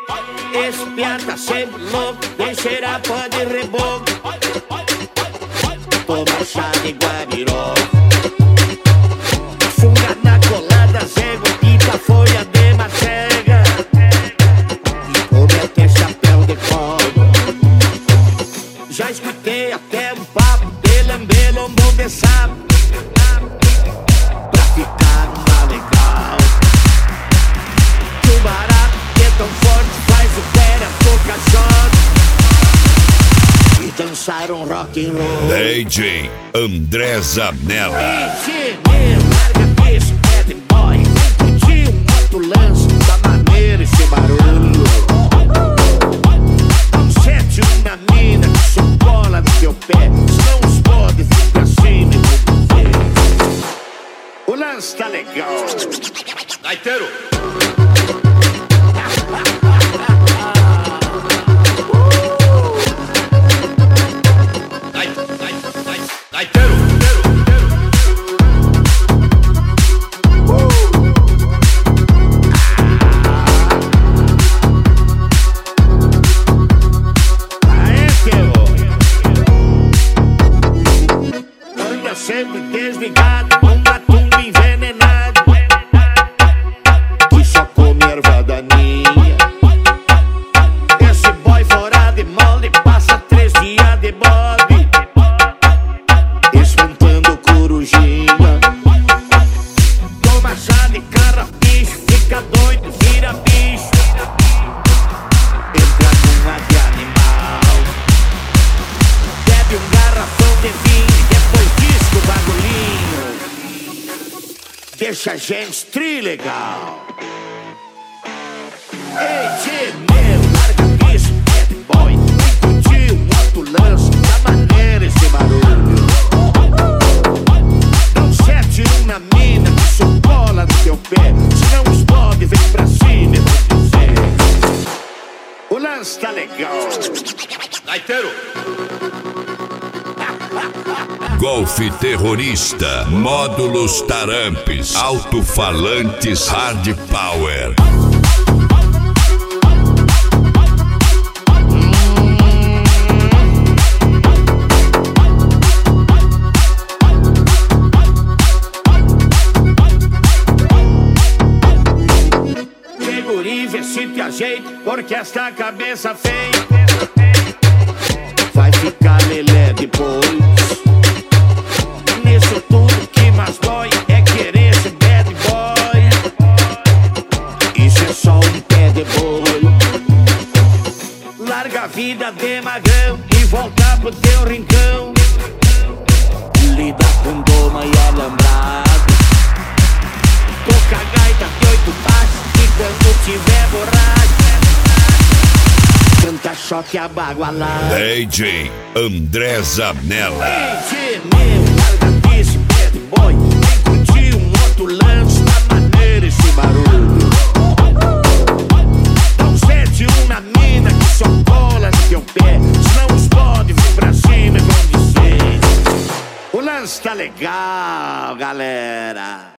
Esse piá tá sempre louco, vem cheirar pó de reboco. Toma chá de guabiró, funga na colada, zego, pica, folha de macega, e come até chapéu de couro. Já escutei até um papo de lamber lombo de sapo, pra ficar uma legal. Que o barato que é tão forte faz o pé tocar shot e dançar um rock and roll. DJ André Zanella. Larga isso, bad boy. Curtir um outro lance da maneira esse barulho. Dá um 7-1 na mina que só cola no teu pé. Senão os pode vir pra cima e vou ver. O lance tá legal. Gaiteiro. Gaiteiro. Anda sempre desligado, com matumba envenenado, que só come erva daninha. Esse boy fora de molde passa 3 dias de bode, espantando corujinha. Toma chá de carrapicho, fica doido, vira bicho, entra numa de animal, bebe um garrafão de vinho e depois disco o bagulhinho, deixa a gente trilegal. Ei, tchê, meu, larga isso, bad boy. Vem curtir um outro lance da maneira esse barulho. Dá um 7-1 na mina que só cola no teu pé. Senão os bode vem pra cima e vou dizer. O lance tá legal. Gaiteiro. Golfe terrorista, módulos Tarampes, alto-falantes hard power. Guri, vê se te ajeita, porque esta cabeça feia vai ficar lelé depois. Nisso tudo que mais dói é querer ser bad boy. Isso é só um pé de boi. Larga a vida de magrão e volta pro teu rincão. Lida com doma e alambrado, toca gaita de 8 baixos e quando tiver borracho canta choque a bagualada. DJ André Zanella. Ei, meu, larga isso, bad boy. Vem curtir um outro lance da maneira esse barulho. Dá um 7-1 na mina que só cola no teu pé. Senão os pode vir pra cima e vão dizer. O lance tá legal, galera.